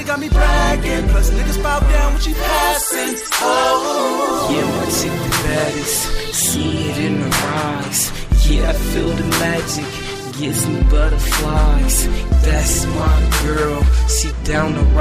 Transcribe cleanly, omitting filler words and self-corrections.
it got me bragging. Plus niggas bow down when she passing. Oh, yeah, my chick the baddest. See it in her eyes. Yeah, I feel the magic. Gives me butterflies. That's my girl. She down the